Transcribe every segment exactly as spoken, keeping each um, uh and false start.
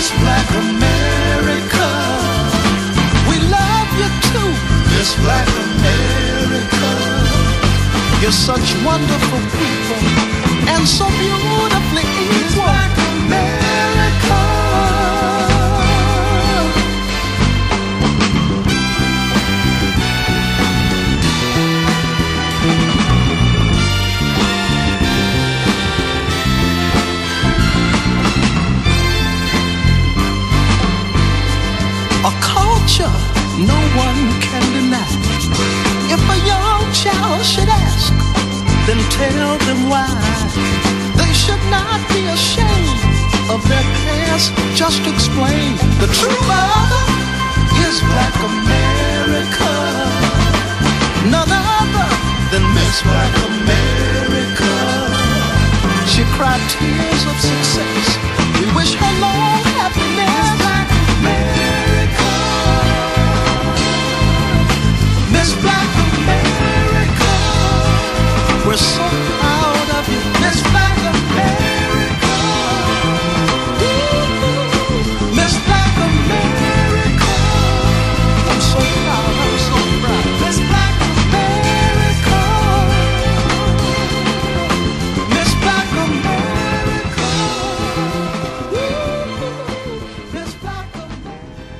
Miss Black America. We love you too, Miss Black America. You're such wonderful people and so beautifully equal. Miss Black America. A culture no one can deny. If a young child should ask, then tell them why. They should not be ashamed of their past. Just explain the true mother is Black America. None other than Miss Black America. She cried tears of success. We wish her long happiness. Black America. Miss Black America. We're so proud of you, Miss Black America. Ooh, Miss Black America. I'm so proud, I'm so proud. Miss Black America. Miss Black America. Ooh, Miss Black America.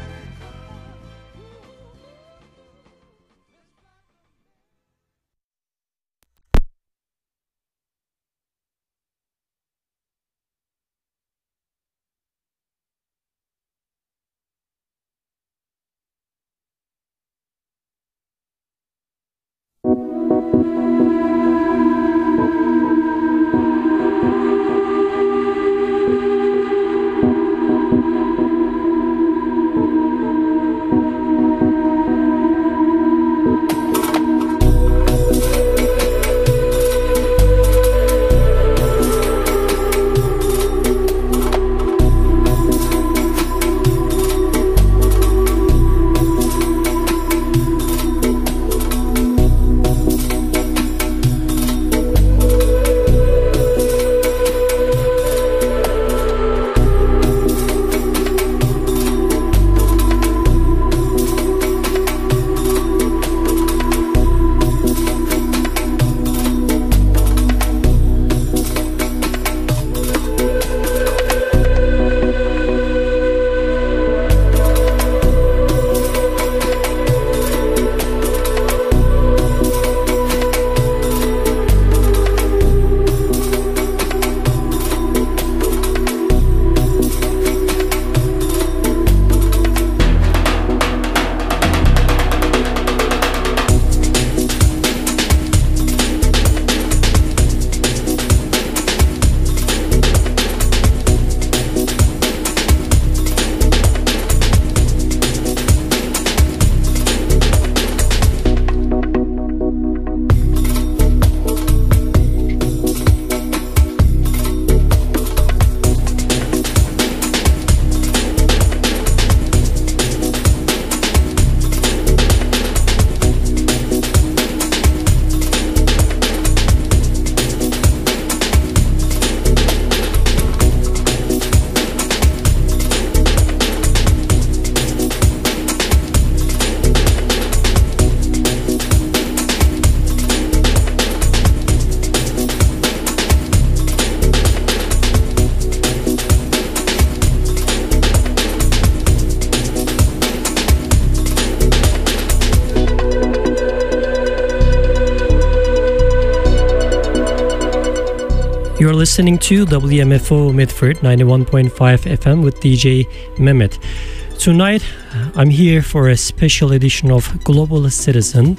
You're listening to W M F O Medford ninety-one point five F M with D J Mehmet. Tonight, I'm here for a special edition of Global Citizen,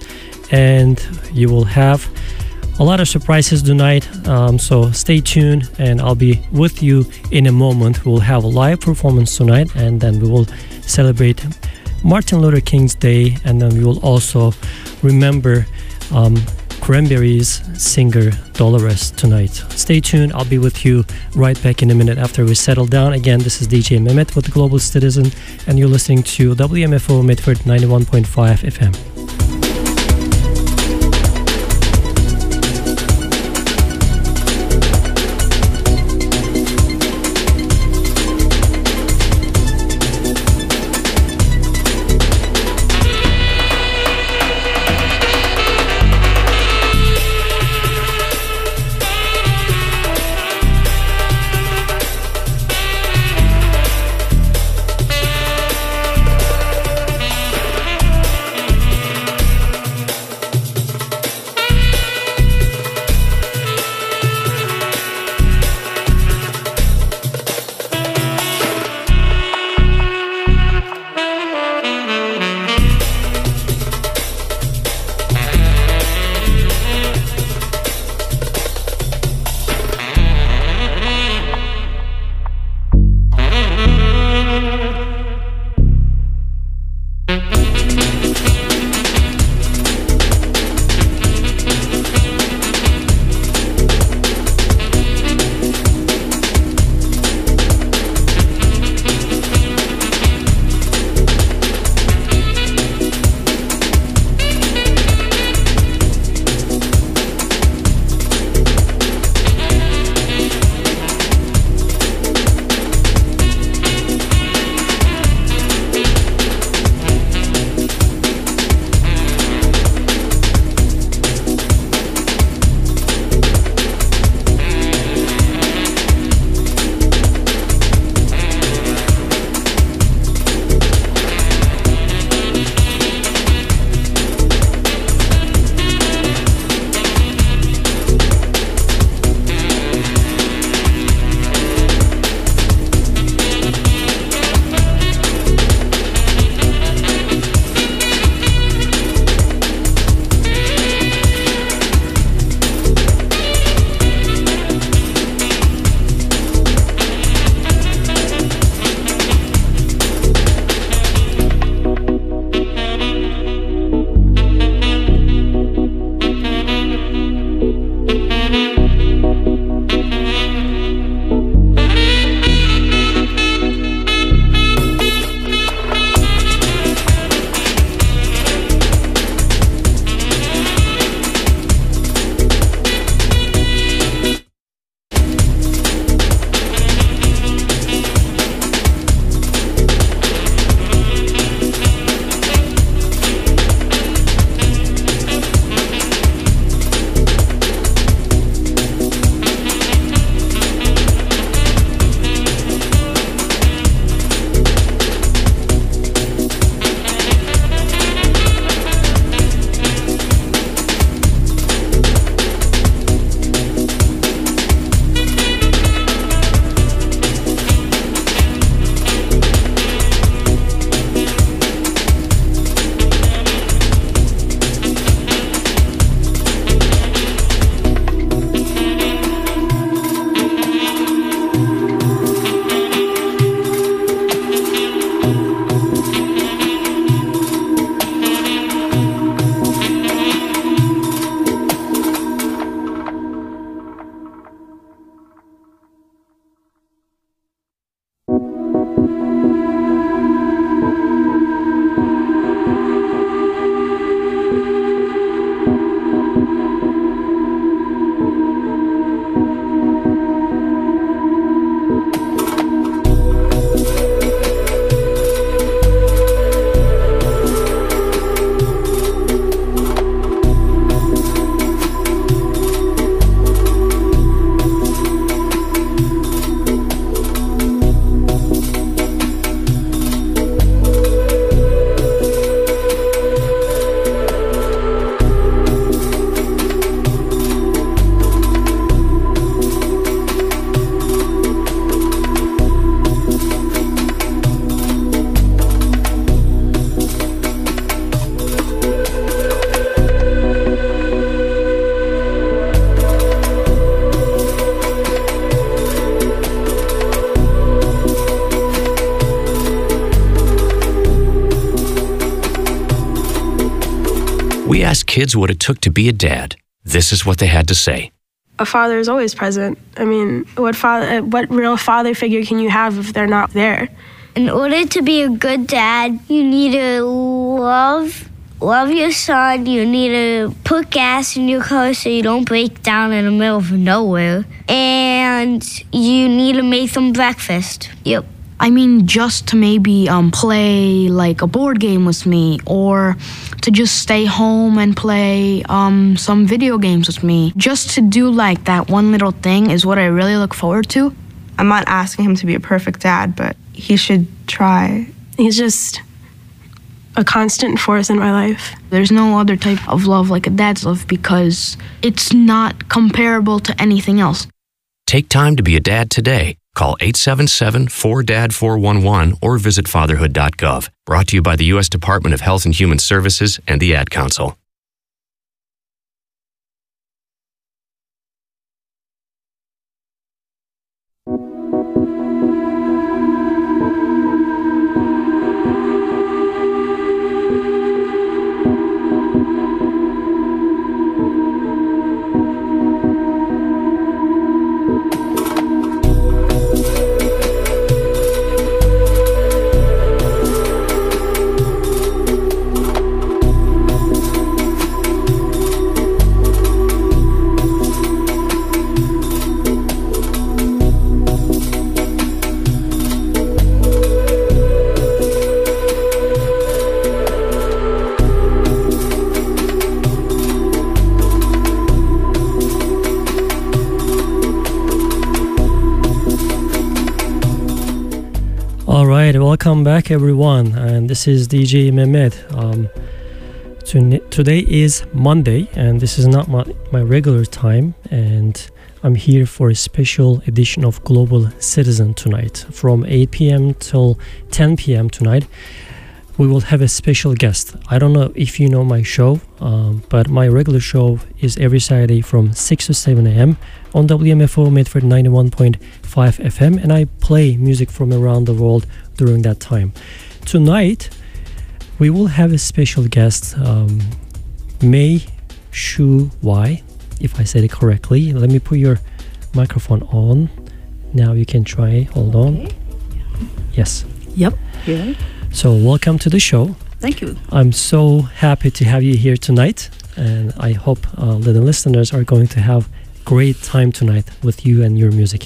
and you will have a lot of surprises tonight, um, so stay tuned and I'll be with you in a moment. We'll have a live performance tonight, and then we will celebrate Martin Luther King's Day, and then we will also remember um, Cranberries singer Dolores tonight. Stay tuned. I'll be with you right back in a minute after we settle down. Again, this is D J Mehmet with Global Citizen, and you're listening to W M F O Medford ninety-one point five F M. We asked kids what it took to be a dad. This is what they had to say. A father is always present. I mean, what father, what real father figure can you have if they're not there? In order to be a good dad, you need to love, love your son. You need to put gas in your car so you don't break down in the middle of nowhere. And you need to make them breakfast. Yep. I mean, just to maybe um, play like a board game with me, or to just stay home and play um, some video games with me. Just to do like that one little thing is what I really look forward to. I'm not asking him to be a perfect dad, but he should try. He's just a constant force in my life. There's no other type of love like a dad's love because it's not comparable to anything else. Take time to be a dad today. Call eight seven seven, four D A D, four one one or visit fatherhood dot gov. Brought to you by the U S Department of Health and Human Services and the Ad Council. Welcome back, everyone, and this is D J Mehmet. Um, to, today is Monday, and this is not my, my regular time, and I'm here for a special edition of Global Citizen tonight. From eight p.m. till ten p.m. tonight, we will have a special guest. I don't know if you know my show, um, but my regular show is every Saturday from six to seven a.m. on W M F O Medford ninety-one point five F M, and I play music from around the world during that time. Tonight, we will have a special guest, um, Mei Shu Wai, if I said it correctly. Let me put your microphone on. Now you can try. Hold on. Okay. Yes. Yep. Yeah. So welcome to the show. Thank you. I'm so happy to have you here tonight, and I hope uh, that the listeners are going to have great time tonight with you and your music.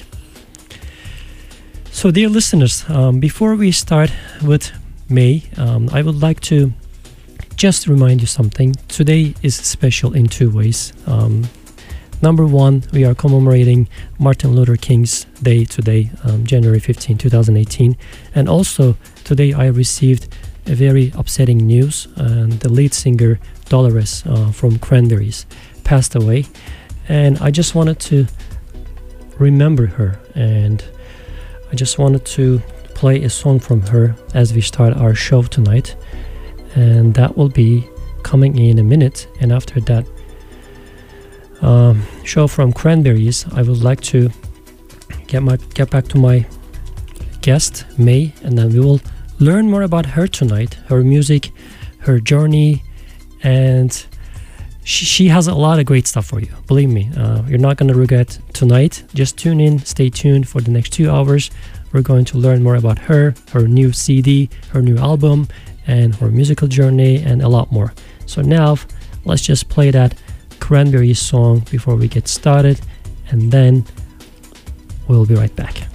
So, dear listeners, um, before we start with Mei, um, I would like to just remind you something. Today is special in two ways. Um, number one, we are commemorating Martin Luther King's Day today, um, January fifteenth, twenty eighteen. And also, today I received a very upsetting news. And the lead singer, Dolores uh, from Cranberries, passed away. And I just wanted to remember her, and I just wanted to play a song from her as we start our show tonight, and that will be coming in a minute. And after that um, show from Cranberries, I would like to get my get back to my guest Mei, and then we will learn more about her tonight, her music, her journey, and She, she has a lot of great stuff for you. Believe me, uh, you're not going to regret tonight. Just tune in, stay tuned for the next two hours. We're going to learn more about her, her new C D, her new album, and her musical journey, and a lot more. So now, let's just play that Cranberries song before we get started, and then we'll be right back.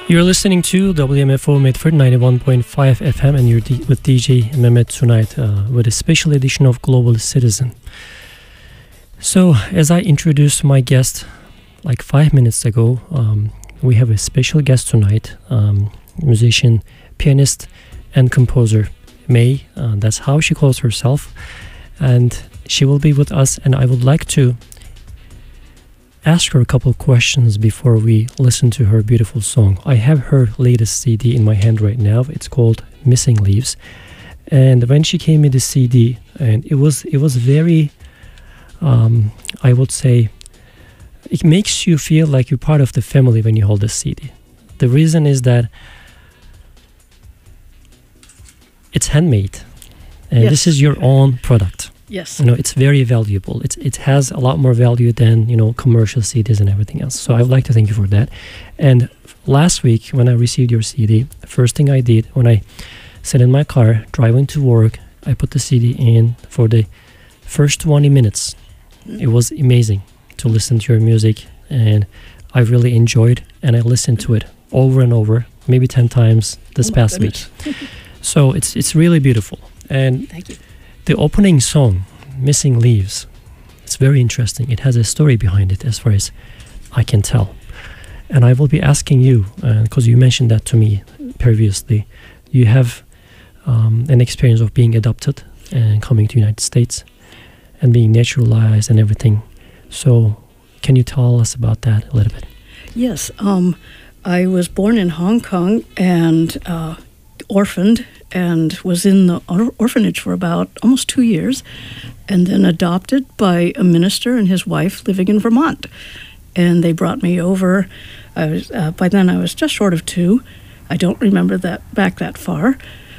You're listening to W M F O Medford ninety-one point five F M, and you're D- with D J Mehmet tonight uh, with a special edition of Global Citizen. So, as I introduced my guest like five minutes ago, um, we have a special guest tonight, um, musician, pianist, and composer, May. Uh, that's how she calls herself. And she will be with us, and I would like to ask her a couple of questions before we listen to her beautiful song. I have her latest C D in my hand right now. It's called Missing Leaves. And when she came with the C D, and it was it was very, um, I would say, it makes you feel like you're part of the family when you hold this C D. The reason is that it's handmade, and yes. This is your own product. Yes. You know, it's very valuable. It's it has a lot more value than, you know, commercial C Ds and everything else. So I would like to thank you for that. And last week when I received your C D, the first thing I did when I sat in my car driving to work, I put the C D in for the first twenty minutes. It was amazing to listen to your music, and I really enjoyed, and I listened to it over and over, maybe ten times this oh past week. So it's it's really beautiful. And thank you. The opening song, Missing Leaves, it's very interesting. It has a story behind it as far as I can tell. And I will be asking you, because uh, you mentioned that to me previously, you have um, an experience of being adopted and coming to the United States and being naturalized and everything. So can you tell us about that a little bit? Yes. Um, I was born in Hong Kong and uh, orphaned, and was in the or- orphanage for about almost two years, and then adopted by a minister and his wife living in Vermont. And they brought me over. I was uh, by then I was just short of two. I don't remember that back that far,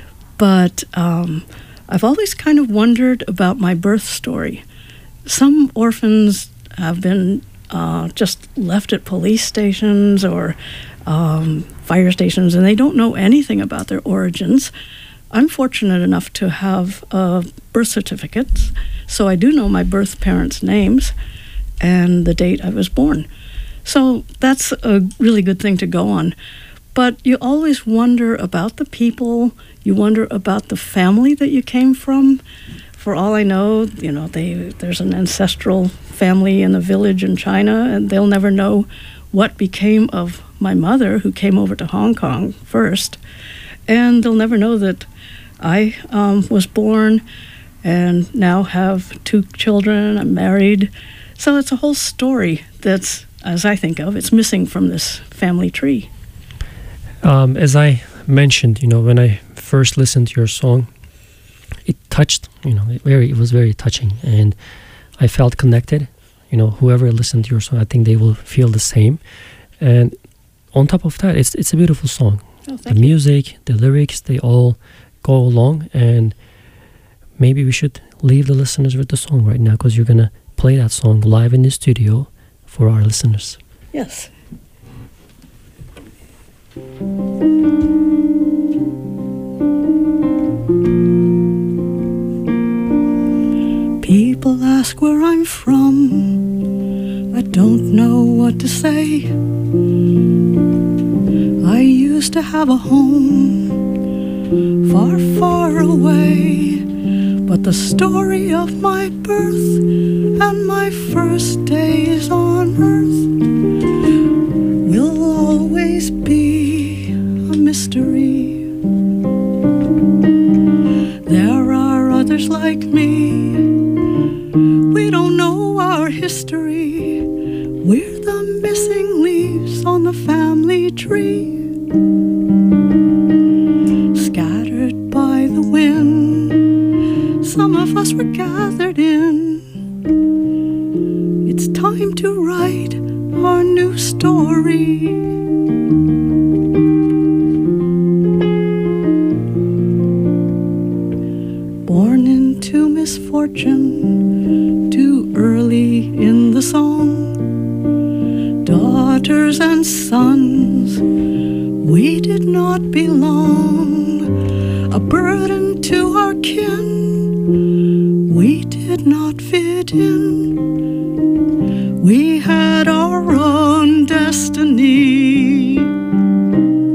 but um, I've always kind of wondered about my birth story. Some orphans have been uh, just left at police stations or um, fire stations, and they don't know anything about their origins. I'm fortunate enough to have uh, birth certificates, so I do know my birth parents' names and the date I was born. So that's a really good thing to go on. But you always wonder about the people, you wonder about the family that you came from. For all I know, you know, they there's an ancestral family in a village in China, and they'll never know what became of my mother, who came over to Hong Kong first. And they'll never know that I um, was born and now have two children. I'm married. So it's a whole story that's, as I think of, it's missing from this family tree. Um, as I mentioned, you know, when I first listened to your song, it touched, you know, it very, it was very touching, and I felt connected. You know, whoever listened to your song, I think they will feel the same. And on top of that, it's it's a beautiful song. Oh, the music, the lyrics, they all go along, and maybe we should leave the listeners with the song right now, because you're going to play that song live in the studio for our listeners. Yes. People ask where I'm from. I don't know what to say. I used to have a home far, far away, but the story of my birth and my first days on earth will always be a mystery. There are others like me. We don't know our history. We're the missing leaves on the family tree. Scattered by the wind, some of us were gathered in. It's time to write our new story. Born into misfortune, too early in the song. Daughters and sons, we did not belong. A burden to our kin, we did not fit in. We had our own destiny.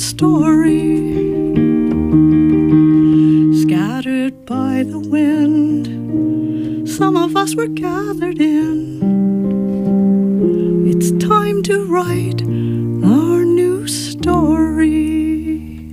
story, scattered by the wind. Some of us were gathered in. It's time to write our new story.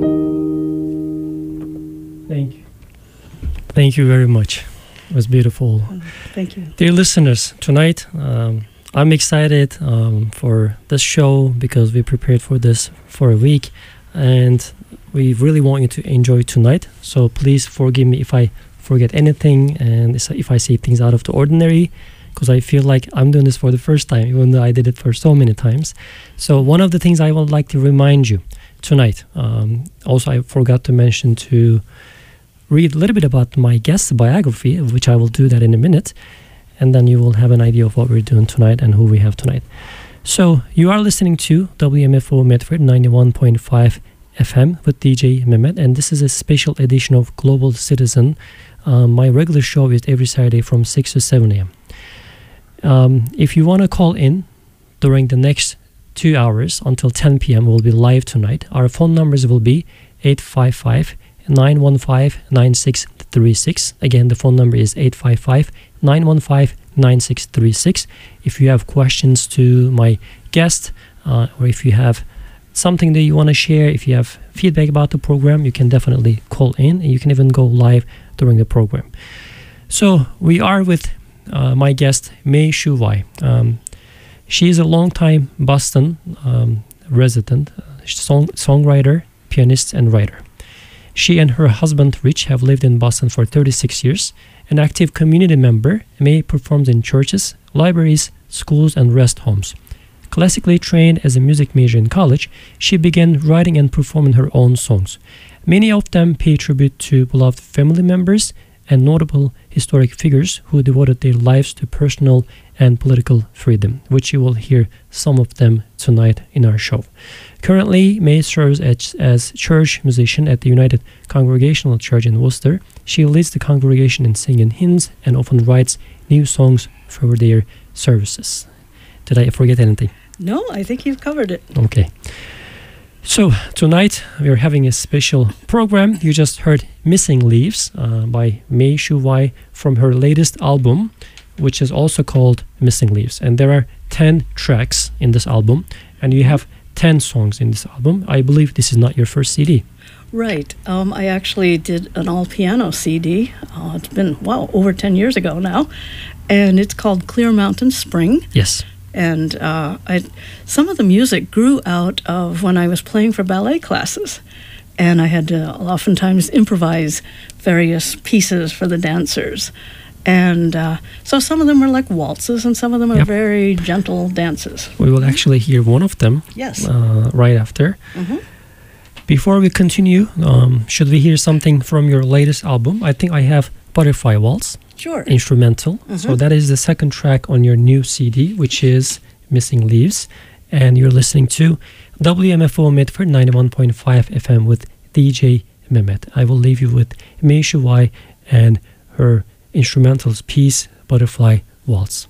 Thank you. Thank you very much. It was beautiful. Thank you. Dear listeners, tonight um, I'm excited um, for this show because we prepared for this for a week and we really want you to enjoy tonight. So please forgive me if I forget anything and if I say things out of the ordinary, because I feel like I'm doing this for the first time, even though I did it for so many times. So one of the things I would like to remind you tonight, um, also I forgot to mention to read a little bit about my guest's biography, which I will do that in a minute, and then you will have an idea of what we're doing tonight and who we have tonight. So you are listening to W M F O Medford ninety-one point five F M with D J Mehmet, and this is a special edition of Global Citizen. Um, my regular show is every Saturday from six to seven a.m. Um, if you want to call in during the next two hours until ten p.m., we'll be live tonight. Our phone numbers will be eight five five, nine one five, nine six three six. Again, the phone number is eight five five, nine one five, nine six three six. If you have questions to my guest, uh, or if you have something that you want to share, if you have feedback about the program, you can definitely call in, and you can even go live during the program. So we are with uh, my guest, Mei Shu Wai. Um, she is a longtime Boston um, resident, uh, song, songwriter, pianist, and writer. She and her husband, Rich, have lived in Boston for thirty-six years. An active community member, Mei performs in churches, libraries, schools, and rest homes. Classically trained as a music major in college, she began writing and performing her own songs. Many of them pay tribute to beloved family members and notable historic figures who devoted their lives to personal and political freedom, which you will hear some of them tonight in our show. Currently, Mei serves as, as church musician at the United Congregational Church in Worcester. She leads the congregation in singing hymns and often writes new songs for their services. Did I forget anything? No, I think you've covered it. Okay. So tonight we are having a special program. You just heard Missing Leaves uh, by Mei Shu Wai from her latest album, which is also called Missing Leaves. And there are ten tracks in this album, and you have ten songs in this album. I believe this is not your first C D. Right. Um, I actually did an all-piano C D. Uh, it's been, wow, over ten years ago now. And it's called Clear Mountain Spring. Yes. And uh, I, some of the music grew out of when I was playing for ballet classes. And I had to oftentimes improvise various pieces for the dancers. And uh, so some of them are like waltzes and some of them are yep. very gentle dances. We will actually hear one of them yes. uh, right after. Mm-hmm. Before we continue, um, should we hear something from your latest album? I think I have Butterfly Waltz. Sure. Instrumental. Mm-hmm. So that is the second track on your new C D, which is Missing Leaves. And you're listening to W M F O Medford ninety-one point five F M with D J Mehmet. I will leave you with Mei Shu Wai and her instrumental piece, Butterfly Waltz.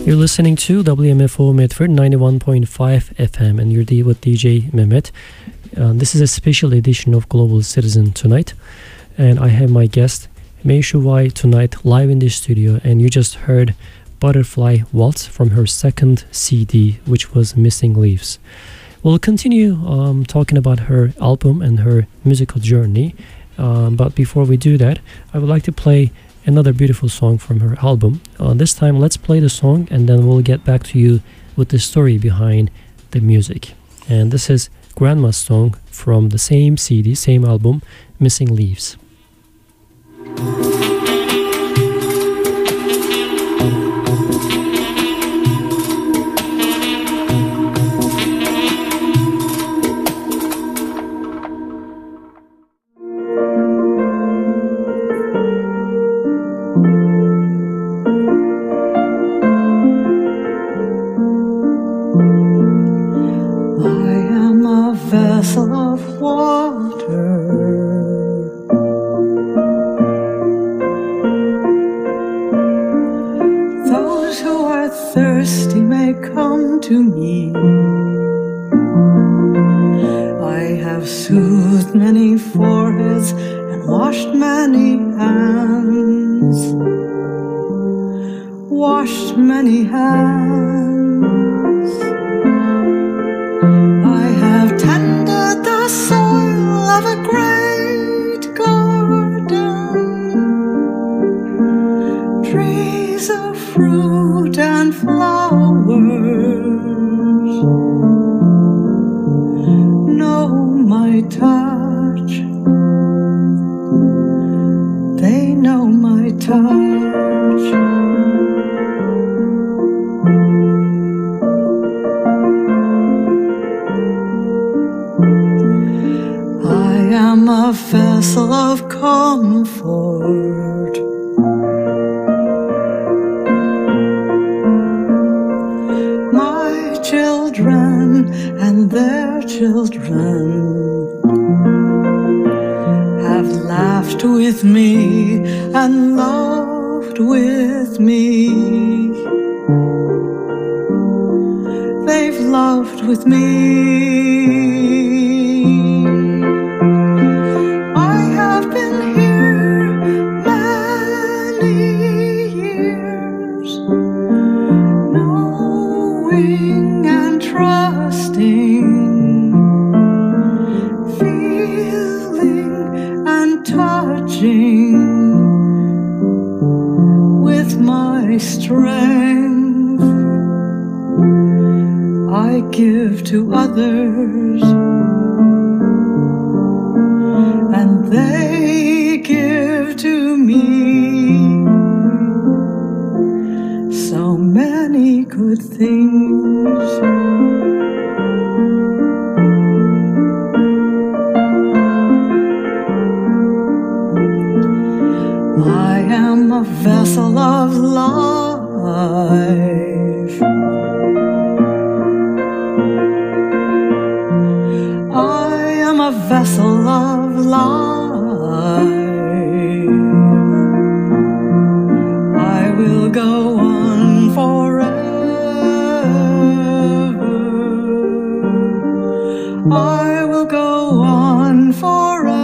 You're listening to W M F O Medford ninety-one point five F M, and you're the, with D J Mehmet. Uh, this is a special edition of Global Citizen tonight, and I have my guest Mei Shu Wai tonight live in the studio, and you just heard Butterfly Waltz from her second C D, which was Missing Leaves. We'll continue um, talking about her album and her musical journey, um, but before we do that, I would like to play another beautiful song from her album. Uh, this time, let's play the song, and then we'll get back to you with the story behind the music. And this is Grandma's song from the same C D, same album, Missing Leaves. Vessel of water, those who are thirsty may come to me. I have soothed many foreheads and washed many hands, washed many hands. I've tended the soil of a great garden, trees of fruit and flowers know my touch, they know my touch. I'm a vessel of comfort, my children and their children have laughed with me and loved with me. They've loved with me. And trusting, feeling and touching with my strength I give to others, and they give to me so many good things. I am a vessel of life. I am a vessel of life. I will go on forever. I will go on forever.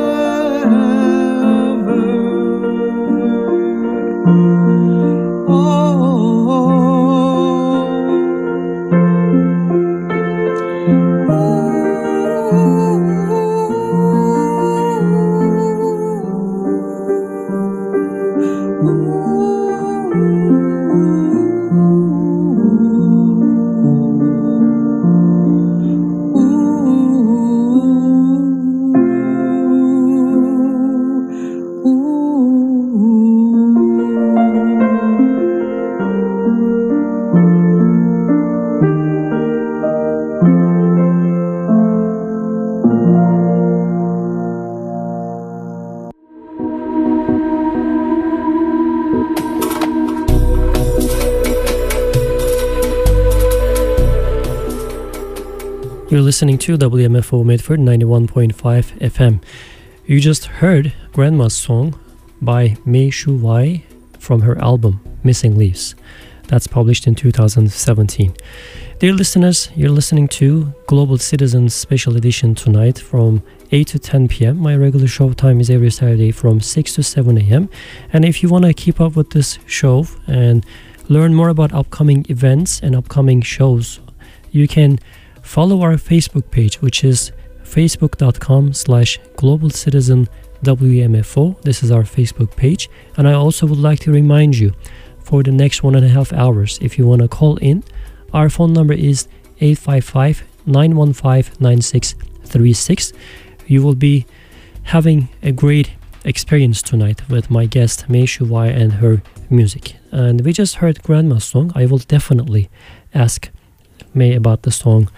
You're listening to W M F O Medford ninety-one point five F M. You just heard Grandma's song by Mei Shu Wai from her album Missing Leaves. That's published in two thousand seventeen. Dear listeners, you're listening to Global Citizens Special Edition tonight from eight to ten p.m. My regular show time is every Saturday from six to seven a.m. And if you want to keep up with this show and learn more about upcoming events and upcoming shows, you can follow our Facebook page, which is facebook.com slash global citizen WMFO. This is our Facebook page. And I also would like to remind you, for the next one and a half hours, if you want to call in, our phone number is eight five five, nine one five, nine six three six. You will be having a great experience tonight with my guest Mei Shu-wai and her music. And we just heard Grandma's song. I will definitely ask Mei about the song.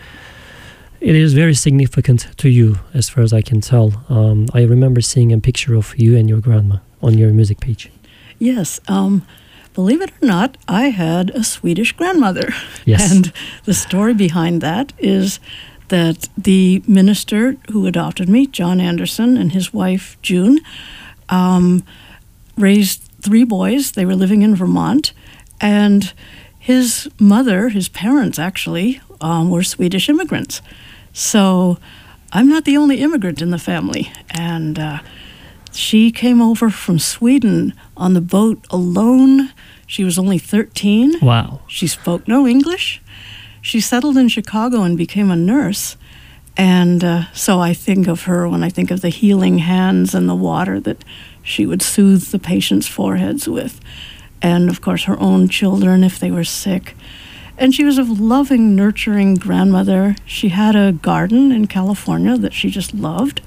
It is very significant to you, as far as I can tell. Um, I remember seeing a picture of you and your grandma on your music page. Yes, um, believe it or not, I had a Swedish grandmother. Yes. And the story behind that is that the minister who adopted me, John Anderson, and his wife, June, um, raised three boys. They were living in Vermont. And his mother, his parents actually, um, were Swedish immigrants. So I'm not the only immigrant in the family. And uh, she came over from Sweden on the boat alone. She was only thirteen. Wow. She spoke no English. She settled in Chicago and became a nurse. And uh, so I think of her when I think of the healing hands and the water that she would soothe the patients' foreheads with. And, of course, her own children if they were sick. And she was a loving, nurturing grandmother. She had a garden in California that she just loved.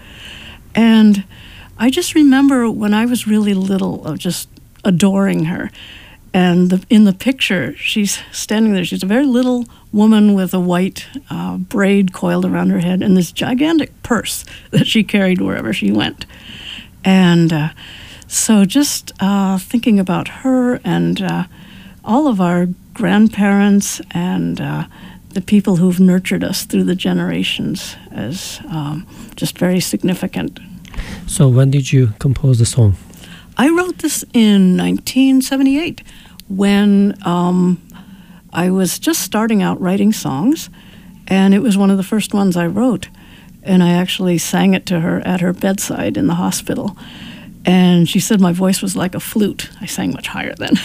And I just remember when I was really little of just adoring her. And the, in the picture, she's standing there. She's a very little woman with a white uh, braid coiled around her head and this gigantic purse that she carried wherever she went. And uh, so just uh, thinking about her and uh, all of our grandparents and uh, the people who've nurtured us through the generations as um, just very significant. So when did you compose the song? I wrote this in nineteen seventy-eight when um, I was just starting out writing songs, and it was one of the first ones I wrote. And I actually sang it to her at her bedside in the hospital. And she said my voice was like a flute. I sang much higher then.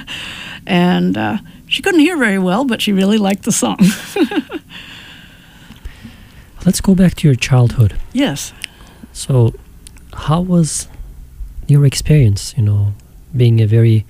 and uh, she couldn't hear very well, but she really liked the song. Let's go back to your childhood. Yes. So how was your experience, you know, being a very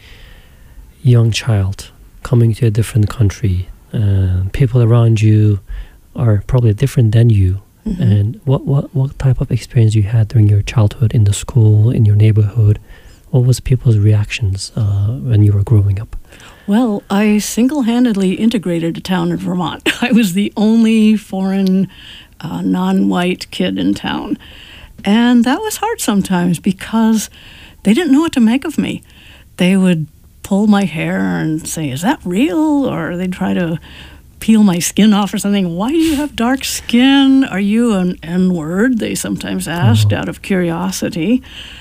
young child, coming to a different country? Uh, people around you are probably different than you. Mm-hmm. And what, what, what type of experience you had during your childhood in the school, in your neighborhood? What was people's reactions uh, when you were growing up? Well, I single-handedly integrated a town in Vermont. I was the only foreign, uh, non-white kid in town. And that was hard sometimes because they didn't know what to make of me. They would pull my hair and say, "Is that real?" Or they'd try to peel my skin off or something. "Why do you have dark skin? Are you an N-word?" they sometimes asked oh. out of curiosity.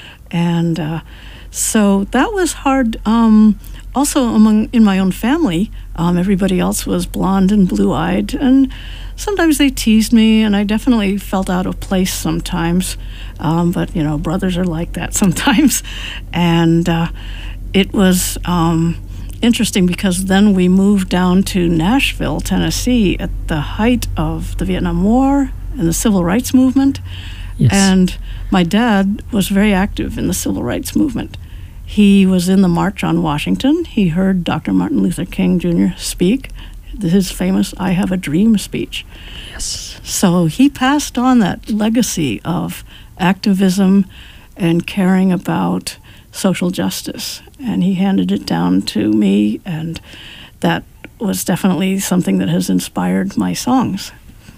And uh, so that was hard. Um, also, among in my own family, um, everybody else was blonde and blue-eyed, and sometimes they teased me, and I definitely felt out of place sometimes. Um, but, you know, brothers are like that sometimes. And uh, it was um, interesting because then we moved down to Nashville, Tennessee, at the height of the Vietnam War and the Civil Rights Movement. Yes. And my dad was very active in the Civil Rights Movement. He was in the March on Washington. He heard Doctor Martin Luther King Junior speak, his famous "I Have a Dream" speech. Yes. So he passed on that legacy of activism and caring about social justice, and he handed it down to me, and that was definitely something that has inspired my songs.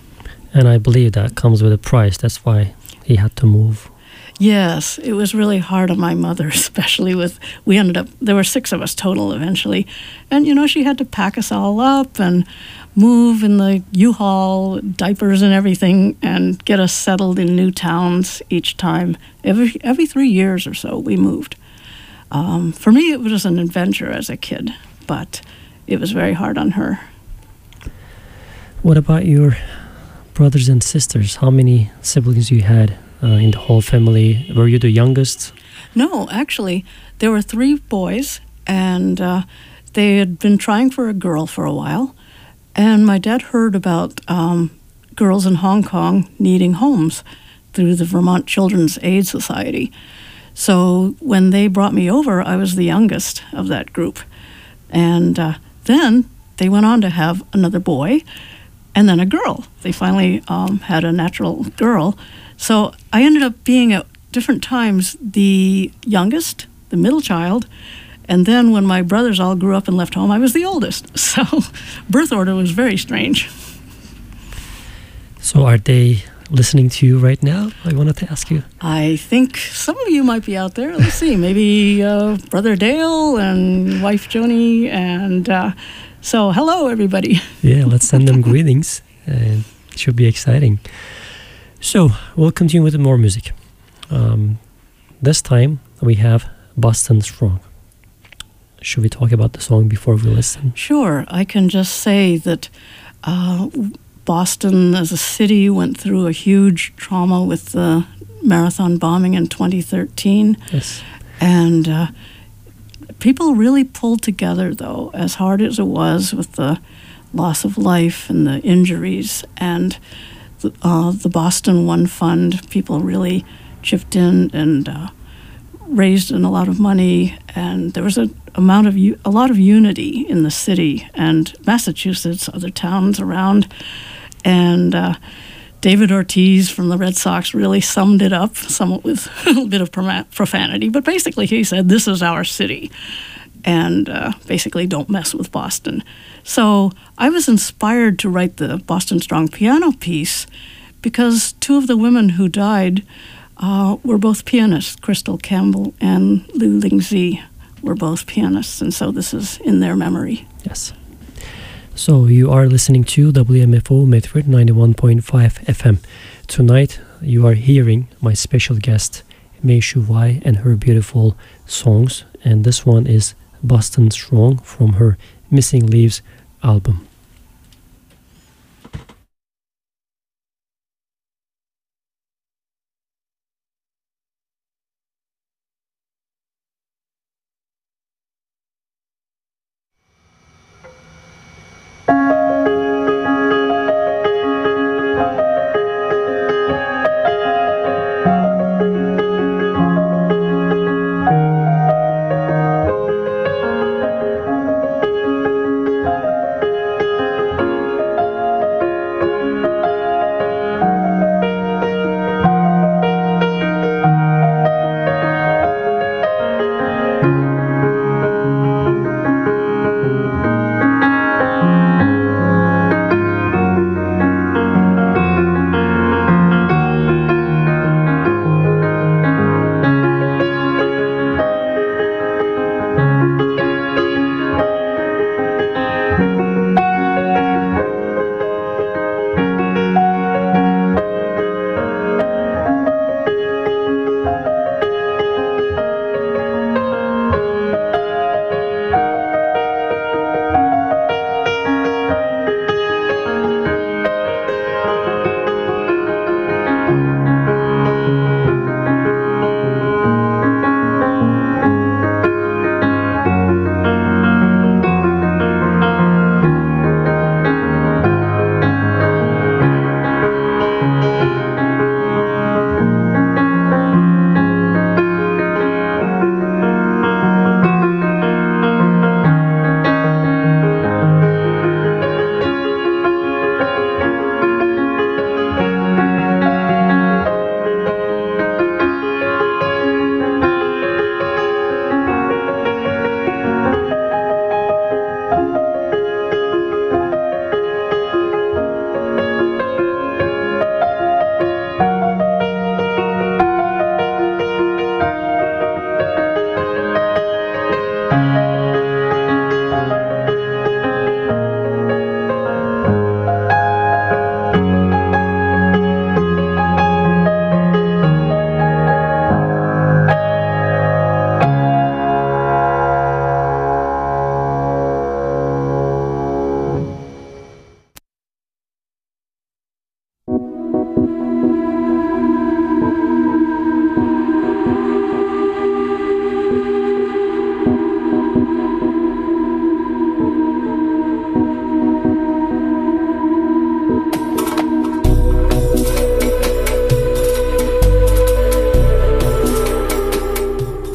And I believe that comes with a price. That's why he had to move. Yes, it was really hard on my mother, especially with, we ended up, there were six of us total eventually. And, you know, she had to pack us all up and move in the U-Haul, diapers and everything, and get us settled in new towns each time. Every every three years or so, we moved. Um, for me, it was an adventure as a kid, but it was very hard on her. What about your brothers and sisters? How many siblings you had uh, in the whole family? Were you the youngest? No, actually, there were three boys, and uh, they had been trying for a girl for a while. And my dad heard about um, girls in Hong Kong needing homes through the Vermont Children's Aid Society. So when they brought me over, I was the youngest of that group. And uh, then they went on to have another boy and then a girl. They finally um, had a natural girl. So I ended up being at different times the youngest, the middle child, and then when my brothers all grew up and left home, I was the oldest. So birth order was very strange. So are they listening to you right now? I wanted to ask you. I think some of you might be out there. Let's see, maybe uh, Brother Dale and wife Joni. And uh, so hello, everybody. Yeah, let's send them greetings. Uh, it should be exciting. So we'll continue with more music. Um, this time we have Boston Strong. Should we talk about the song before we listen? Sure. I can just say that uh, Boston as a city went through a huge trauma with the marathon bombing in twenty thirteen. Yes. And uh, people really pulled together, though, as hard as it was with the loss of life and the injuries. And the, uh, the Boston One Fund, people really chipped in and uh, raised in a lot of money, and there was a amount of u- a lot of unity in the city and Massachusetts, other towns around, and uh, David Ortiz from the Red Sox really summed it up, somewhat with a little bit of profanity, but basically he said, "This is our city," and uh, basically don't mess with Boston. So I was inspired to write the Boston Strong piano piece because two of the women who died uh, were both pianists. Crystal Campbell and Liu Lingzi were both pianists, and so this is in their memory. Yes. So you are listening to W M F O Medford ninety-one point five F M. Tonight you are hearing my special guest Mei Shu Wai and her beautiful songs, and this one is Boston Strong from her Missing Leaves album.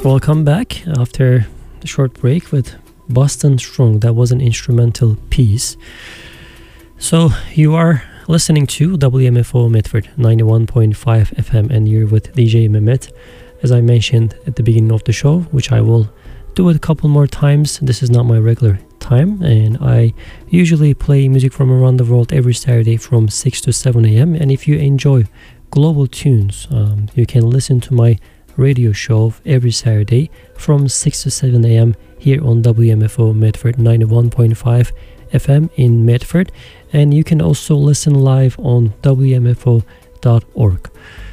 Welcome back after the short break with Boston Strong. That was an instrumental piece. So you are listening to W M F O Medford ninety-one point five F M, and you're with D J Mehmet. As I mentioned at the beginning of the show, which I will do it a couple more times. This is not my regular time, and I usually play music from around the world every Saturday from six to seven a.m. And if you enjoy global tunes, um, you can listen to my radio show every Saturday from six to seven a.m. here on W M F O Medford ninety-one point five F M in Medford, and you can also listen live on W M F O dot org.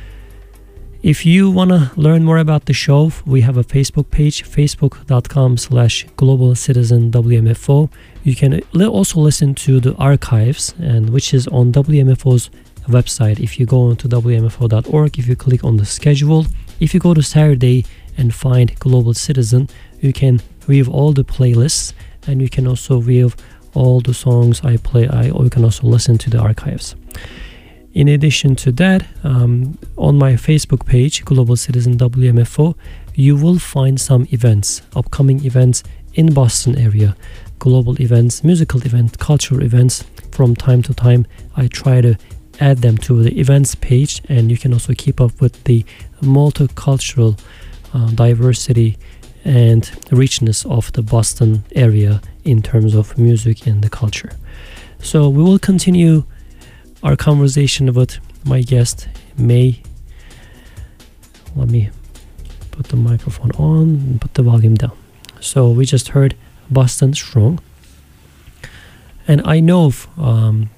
If you want to learn more about the show, we have a Facebook page, facebook.com slash global citizen WMFO. You can also listen to the archives, and which is on W M F O's website. If you go onto W M F O dot org, if you click on the schedule, if you go to Saturday and find Global Citizen, you can view all the playlists, and you can also view all the songs I play, I, or you can also listen to the archives. In addition to that, um, on my Facebook page, Global Citizen W M F O, you will find some events, upcoming events in Boston area, global events, musical events, cultural events. From time to time, I try to add them to the events page, and you can also keep up with the multicultural uh, diversity and richness of the Boston area in terms of music and the culture. So we will continue our conversation with my guest, May. Let me put the microphone on and put the volume down. So we just heard Boston Strong. And I know um,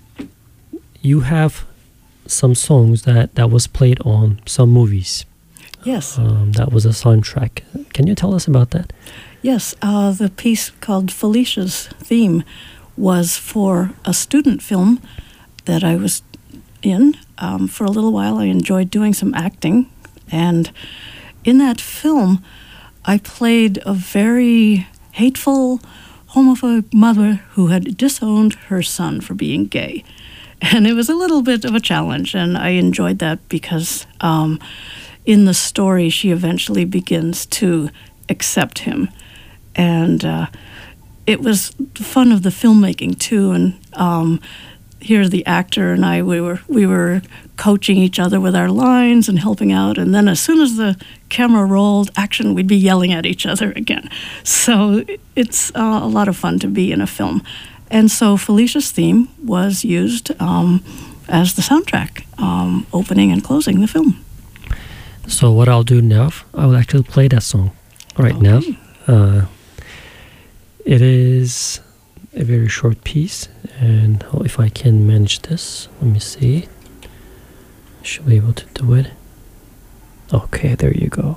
you have some songs that, that was played on some movies. Yes. Um, that was a soundtrack. Can you tell us about that? Yes. Uh, the piece called Felicia's Theme was for a student film that I was in. Um, for a little while, I enjoyed doing some acting. And in that film, I played a very hateful, homophobic mother who had disowned her son for being gay. And it was a little bit of a challenge, and I enjoyed that because um, in the story, she eventually begins to accept him. And uh, it was fun of the filmmaking, too. And um, here the actor and I, we were we were coaching each other with our lines and helping out. And then as soon as the camera rolled, action, we'd be yelling at each other again. So it's uh, a lot of fun to be in a film. And so Felicia's Theme was used um, as the soundtrack, um, opening and closing the film. So what I'll do now, I will actually play that song right Okay. now. Uh, it is a very short piece, and if I can manage this, let me see. Should be able to do it. Okay, there you go.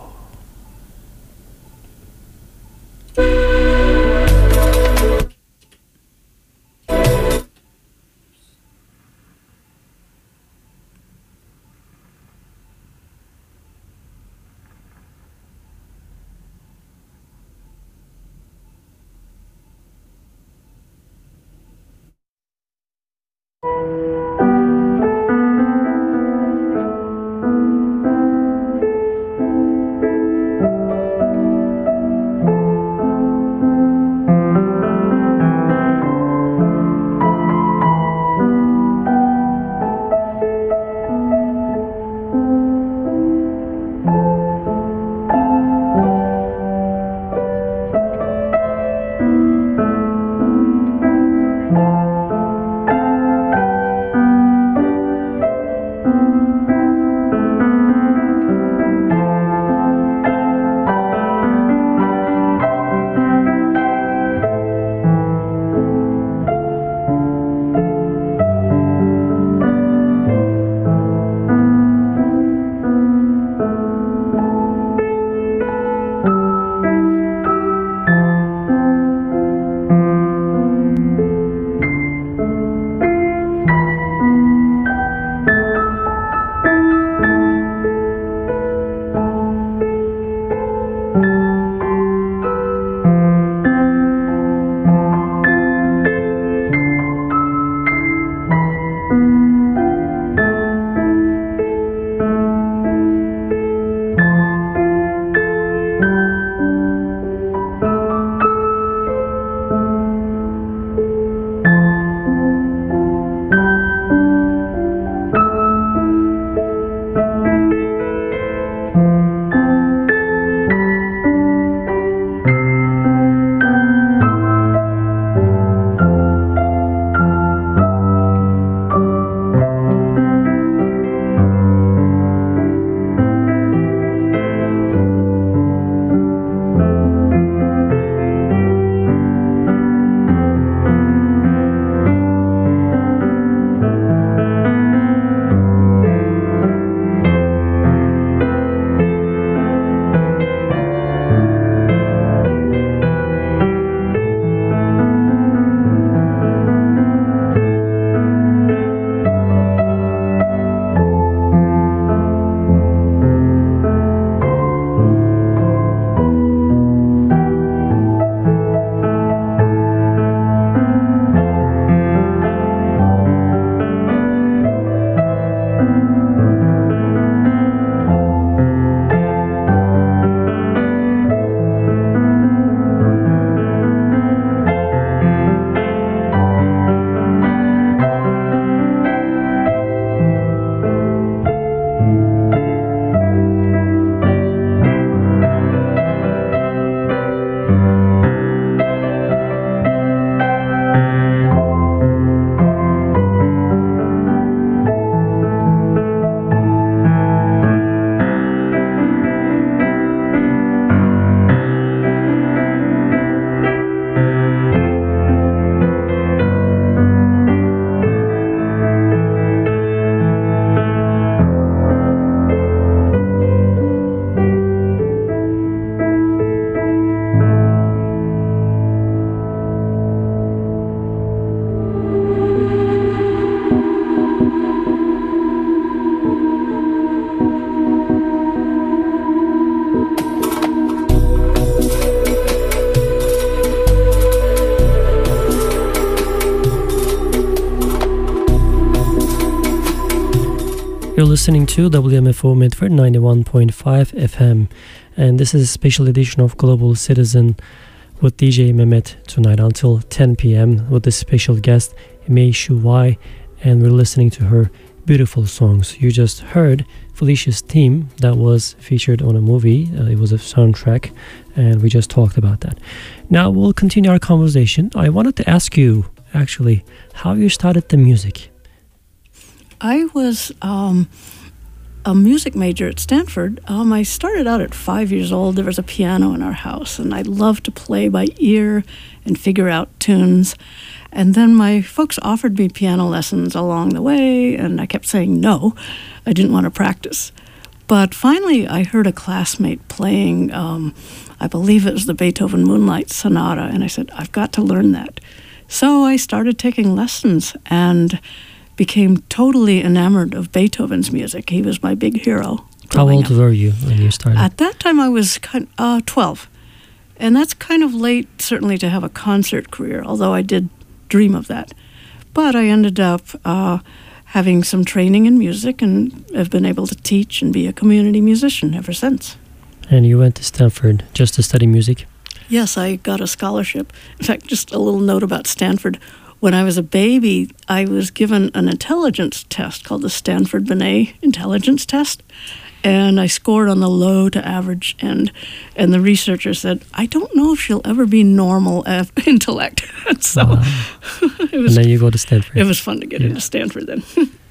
listening to W M F O Medford ninety-one point five F M, and this is a special edition of Global Citizen with D J Mehmet tonight until ten p.m. with this special guest, Mei Shu Wai, and we're listening to her beautiful songs. You just heard Felicia's theme that was featured on a movie. Uh, it was a soundtrack, and we just talked about that. Now we'll continue our conversation. I wanted to ask you, actually, how you started the music. I was um, a music major at Stanford. Um, I started out at five years old. There was a piano in our house, and I loved to play by ear and figure out tunes. And then my folks offered me piano lessons along the way, and I kept saying no. I didn't want to practice. But finally, I heard a classmate playing, um, I believe it was the Beethoven Moonlight Sonata, and I said, I've got to learn that. So I started taking lessons and became totally enamored of Beethoven's music. He was my big hero. How old up. were you when you started? At that time, I was kind uh, twelve. And that's kind of late, certainly, to have a concert career, although I did dream of that. But I ended up uh, having some training in music and have been able to teach and be a community musician ever since. And you went to Stanford just to study music? Yes, I got a scholarship. In fact, just a little note about Stanford. When I was a baby, I was given an intelligence test called the Stanford-Binet Intelligence Test, and I scored on the low to average end. And the researcher said, I don't know if she'll ever be normal af- intellect. so uh-huh. it was, and then you go to Stanford. It was fun to get yeah. into Stanford then.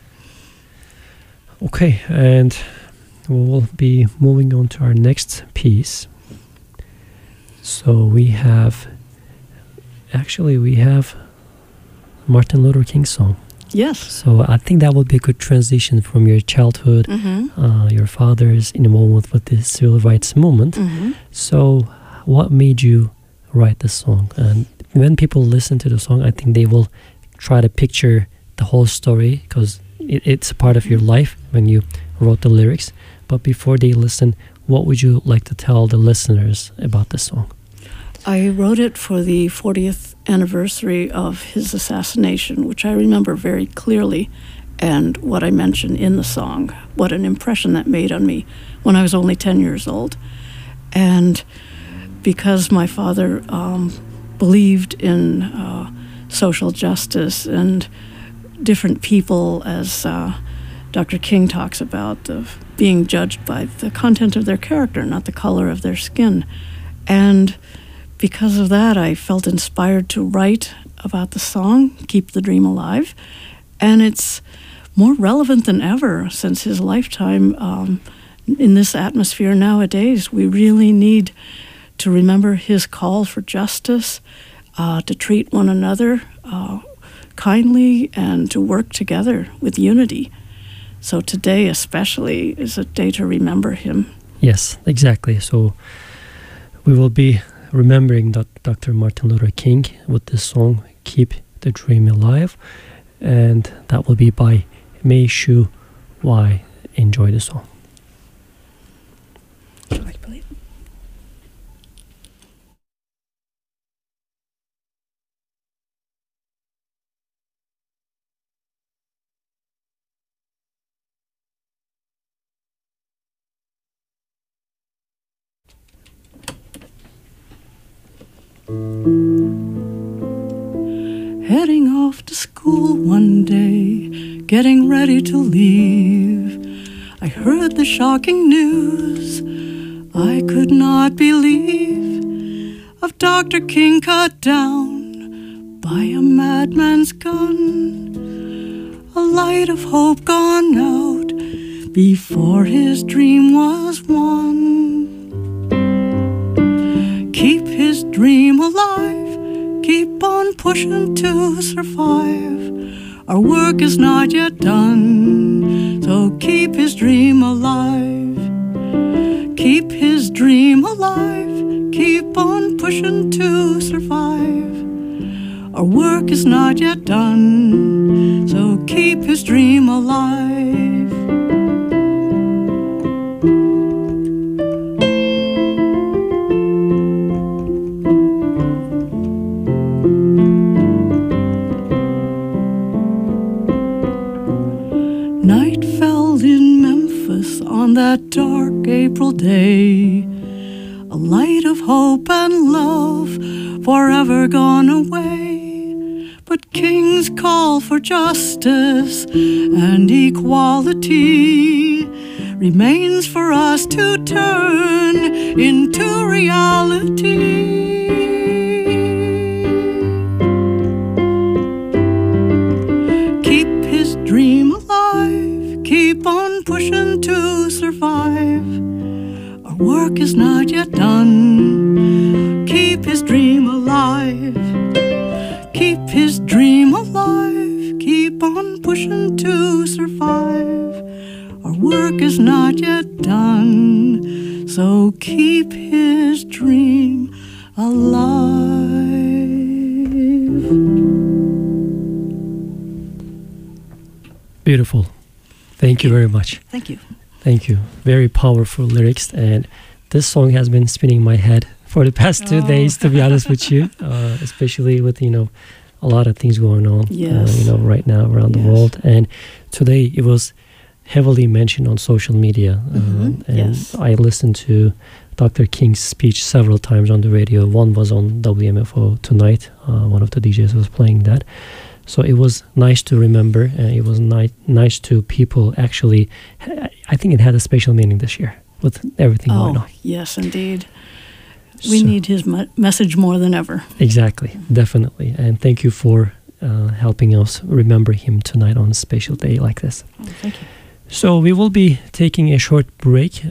Okay, and we'll be moving on to our next piece. So we have, actually we have Martin Luther King song. Yes. So I think that would be a good transition from your childhood, Mm-hmm. uh, your father's involvement with the civil rights movement. Mm-hmm. So what made you write the song? And when people listen to the song, I think they will try to picture the whole story because it, it's a part of your life when you wrote the lyrics. But before they listen, what would you like to tell the listeners about the song? I wrote it for the fortieth anniversary of his assassination, which I remember very clearly, and what I mentioned in the song, what an impression that made on me when I was only ten years old. And because my father um, believed in uh, social justice and different people, as uh, Doctor King talks about, of being judged by the content of their character, not the color of their skin. And because of that, I felt inspired to write about the song, Keep the Dream Alive. And it's more relevant than ever since his lifetime. Um, in this atmosphere nowadays, we really need to remember his call for justice, uh, to treat one another uh, kindly, and to work together with unity. So today especially is a day to remember him. Yes, exactly. So we will be remembering Doctor Martin Luther King with this song, Keep the Dream Alive. And that will be by Mei Shu Wai. Enjoy the song. I believe. Heading off to school one day, getting ready to leave, I heard the shocking news I could not believe of Doctor King cut down by a madman's gun, a light of hope gone out before his dream was won. Keep his dream alive, keep on pushing to survive. Our work is not yet done, so keep his dream alive. Keep his dream alive, keep on pushing to survive. Our work is not yet done, so keep his dream alive. Night fell in on that dark April day, a light of hope and love forever gone away. But kings call for justice and equality remains for us to turn into reality. Keep his dream alive, keep on pushing to survive. Our work is not yet done. Keep his dream alive, keep his dream alive, keep on pushing to survive. Our work is not yet done, so keep his dream alive. Beautiful. Thank you very much. Thank you. Thank you. Very powerful lyrics, and this song has been spinning my head for the past two Oh. days, to be honest with you, uh, especially with, you know, a lot of things going on, Yes. uh, you know, right now around Yes. the world. And today it was heavily mentioned on social media. Mhm. Um, and Yes. I listened to Doctor King's speech several times on the radio. One was on W M F O tonight. Uh, one of the D Js was playing that. So it was nice to remember. Uh, it was ni- nice to people actually. I think it had a special meaning this year with everything going Oh, on. yes, indeed. We So- need his me- message more than ever. Exactly, definitely. And thank you for uh, helping us remember him tonight on a special day like this. Oh, thank you. So we will be taking a short break.